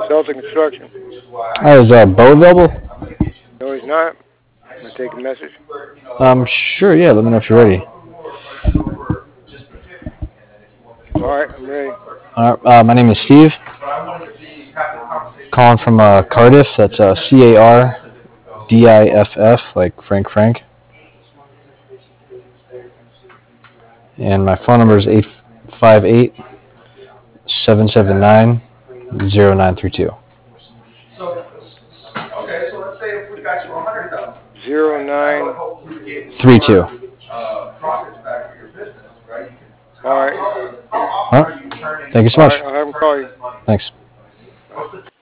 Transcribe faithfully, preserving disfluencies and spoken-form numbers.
Celtic Construction. Hi, is uh, Bo available? No, he's not. I'm going to take a message. Um, sure, yeah, let me know if you're ready. All right, I'm ready. Uh, uh, my name is Steve, calling from uh, Cardiff. That's uh, C A R D I F F, like Frank Frank. And my phone number is eight five eight, seven seven nine, zero nine three two. Zero nine. Three two. All right. All right. Thank you so All much. right, I'll have him call you. Thanks.